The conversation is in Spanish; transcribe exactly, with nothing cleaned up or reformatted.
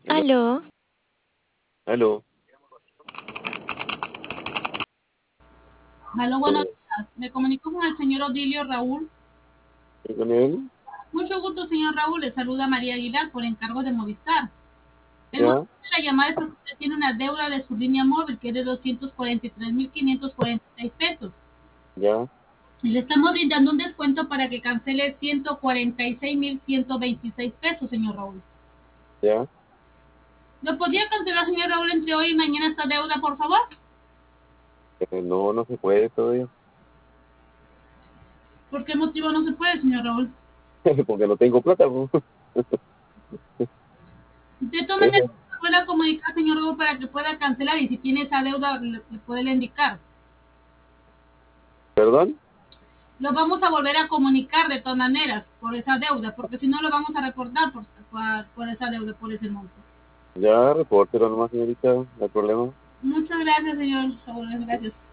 Aló, Aló, aló. Aló, buenos eh, días. Me comunico con el señor Odilio Raúl. ¿sí con él? Mucho gusto, señor Raúl. Le saluda María Aguilar por encargo de Movistar. El motivo Ya, de la llamada es porque usted tiene una deuda de su línea móvil que es de doscientos cuarenta y tres mil quinientos cuarenta y seis pesos. ya, Y le estamos brindando un descuento para que cancele ciento cuarenta y seis mil ciento veintiséis pesos, señor Raúl. ya. ¿Lo podría cancelar, señor Raúl, entre hoy y mañana esta deuda, por favor? Eh, no, no se puede todavía, ¿Por qué motivo no se puede, señor Raúl? porque no tengo plata, po. De todas maneras, Eso, se puede comunicar, señor Raúl, para que pueda cancelar y si tiene esa deuda, le, le puede indicar. ¿perdón? Lo vamos a volver a comunicar de todas maneras por esa deuda, porque si no lo vamos a reportar por, por, por esa deuda, por ese monto. Ya, repórtelo nomás, señorita, no hay problema. Muchas gracias, señor Raúl, gracias.